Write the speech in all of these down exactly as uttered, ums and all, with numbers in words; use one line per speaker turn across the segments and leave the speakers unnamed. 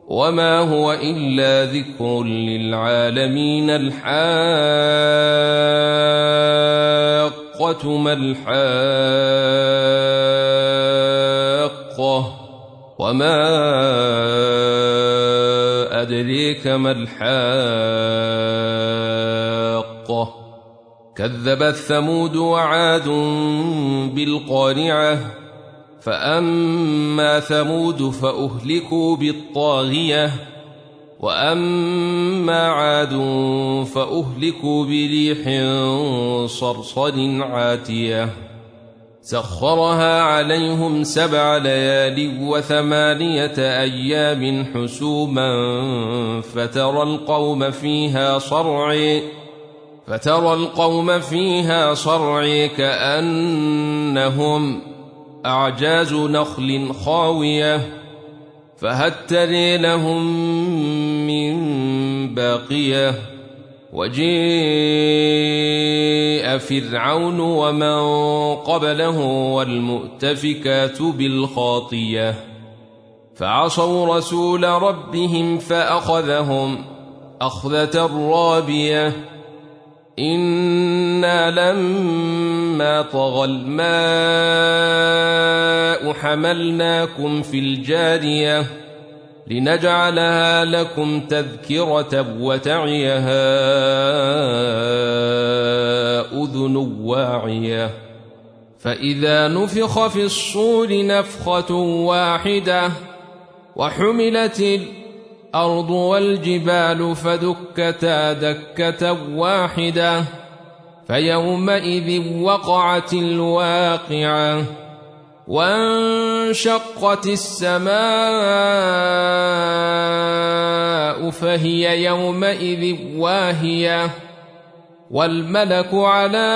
وما هو إلا ذكر للعالمين. الحاقة ما الحاقة وما أدريك ما الحاقة كذبت ثمود وعاد بالقارعة فأما ثمود فأهلكوا بالطاغية وأما عاد فأهلكوا بريح صرصر عاتية سخرها عليهم سبع ليال وثمانية أيام حسوما فترى القوم فيها صرعى فترى القوم فيها صرعى كأنهم أعجاز نخل خاوية فهل ترى لهم من باقية وجيء فرعون ومن قبله والمؤتفكات بالخاطية فعصوا رسول ربهم فأخذهم أخذة رابية إنا لما طغى الماء حملناكم في الجارية لنجعلها لكم تذكرة وتعيها أذن واعية فإذا نفخ في الصور نفخة واحدة وحملت الأرض والجبال فدكتا دكة واحدة فيومئذ وقعت الواقعة وانشقت السماء فهي يومئذ واهية والملك على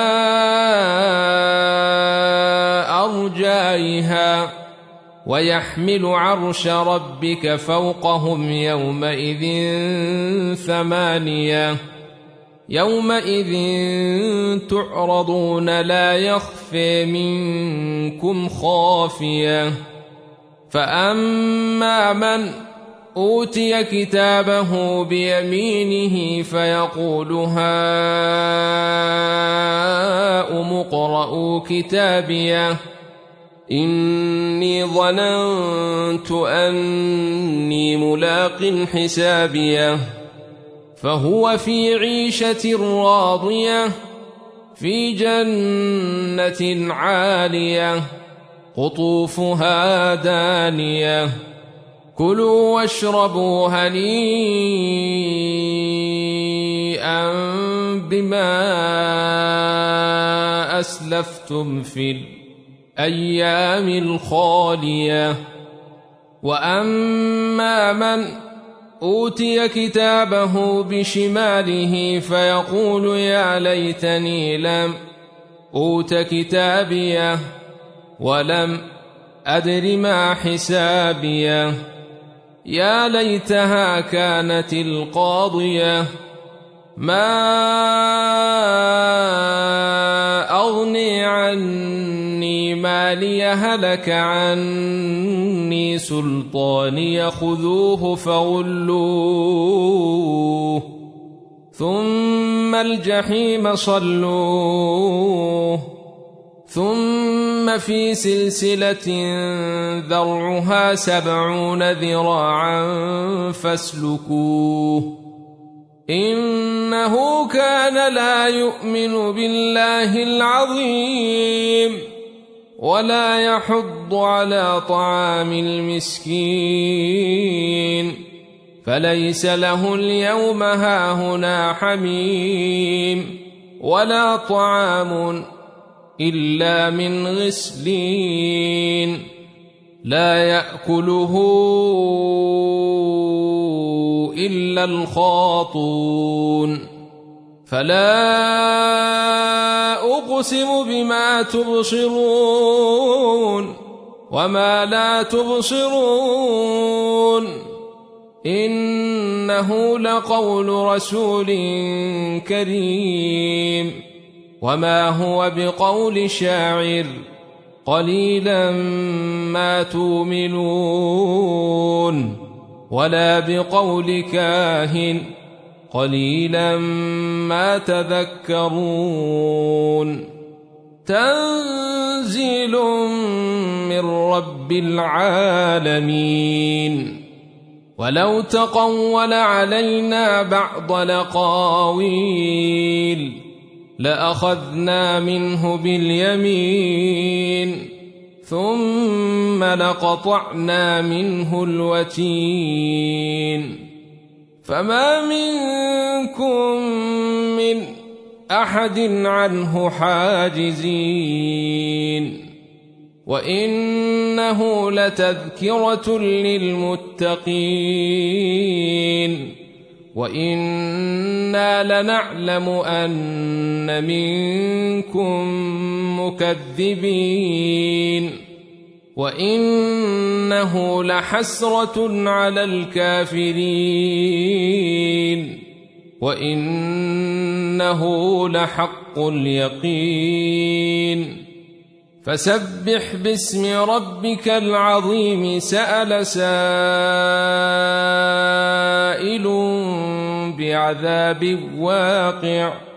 أرجائها ويحمل عرش ربك فوقهم يومئذ ثمانية يومئذ تعرضون لا يخفى منكم خافية فأما من أوتي كتابه بيمينه فيقول هاؤم اقرءوا كتابيه إني ظننت أني ملاق حسابيه فهو في عيشة راضية في جنة عالية قطوفها دانية كلوا واشربوا هنيئا بما أسلفتم في الأيام الخالية وأما من أوتي كتابه بشماله فيقول يا ليتني لم أوت كتابيه ولم أدر ما حسابيه يا ليتها كانت القاضية ما أغني عني مالي هلك عني سلطاني خذوه فغلوه ثم الجحيم صلوه ثم في سلسلة ذرعها سبعون ذراعا فاسلكوه إنه كان لا يؤمن بالله العظيم ولا يحض على طعام المسكين فليس له اليوم هاهنا حميم ولا طعام إلا من غسلين لا يأكله إلا الخاطون فلا أقسم بما تبصرون وما لا تبصرون إنه لقول رسول كريم وما هو بقول شاعر قليلا ما تؤمنون ولا بقول كاهن قليلا ما تذكرون تنزيل من رب العالمين ولو تقول علينا بعض الأقاويل لأخذنا منه باليمين ثم لقطعنا منه الوتين فما منكم من أحد عنه حاجزين وإنه لتذكرة للمتقين وإنا لنعلم أن منكم مكذبين وإنه لحسرة على الكافرين وإنه لحق اليقين فسبح باسم ربك العظيم سأل سائل بعذاب واقع